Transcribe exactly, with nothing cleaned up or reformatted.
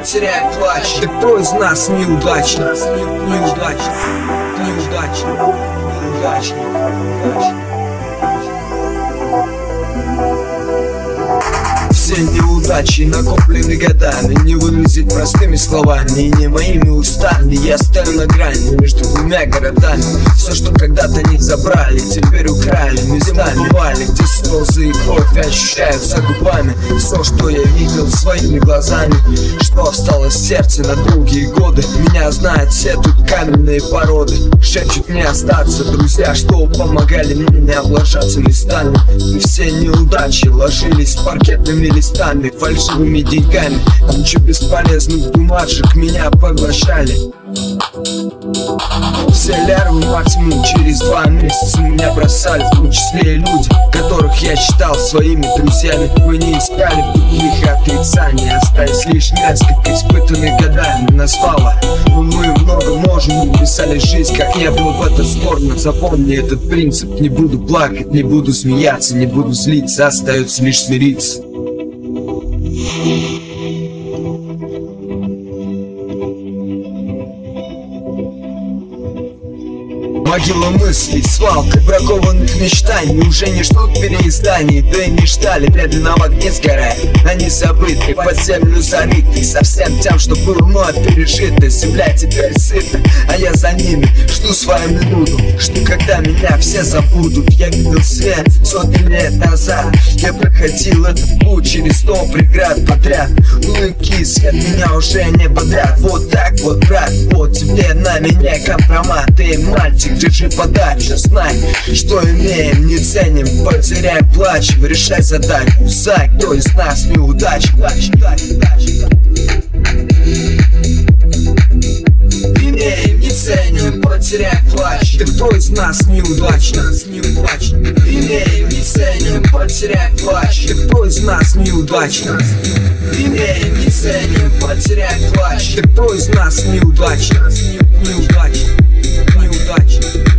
потеряй плач. Да кто из нас неудачник? Неудачник, неудачник, неудачник, неудачник. Все неудачи накоплены годами, не выразить простыми словами и не моими устами. Я стою на грани между двумя городами. Все, что когда-то не забрали, теперь украли местами. Вали, где слезы и кровь ощущаются губами. Все, что я видел своими глазами, что осталось в сердце на долгие годы. Меня знают все тут каменные породы. Шепчут мне остаться друзья, что помогали мне не облажаться местами. И все неудачи ложились паркетными листами, фальшивыми деньгами. Куча бесполезных бумажек меня поглощали. Все лярвы во тьму через два месяца меня бросали. В том числе и люди, которых я считал своими друзьями. Мы не искали других отрицаний, остались лишь несколько испытанных годами. Назвала, но мы много можем. Писали жизнь, как не было в это сложно. Запомни этот принцип: не буду плакать, не буду смеяться, не буду злиться, остается лишь смириться. Могила мыслей, свалка бракованных мечтаний. Уже не ждут переизданий, да и не ждали. Медленно в огне сгорают, они забыты, под землю зариты. Со всем тем, что было мной пережито. Земля теперь сыта, а я за ними жду свою минуту. Жду, когда меня все забудут. Я видел свет сотни лет назад. Я проходил этот путь через сто преград подряд. Улыбки, свет меня уже не бодрят. Вот так вот, брат, вот тебе на меня компромат. Ты мальчик, держи подачу, знай, что имеем, не ценим, потеряй, плачем, решай задачу. Знай, кто из нас неудачник. Имеем, не ценим, потеряй, плач. Да кто из нас неудачник? Имеем, не ценим, потеряй, плач. Да кто из нас неудачник? Имеем, не ценим, потеряй, плач. Да кто из нас неудачник? Неудачник, неудачник.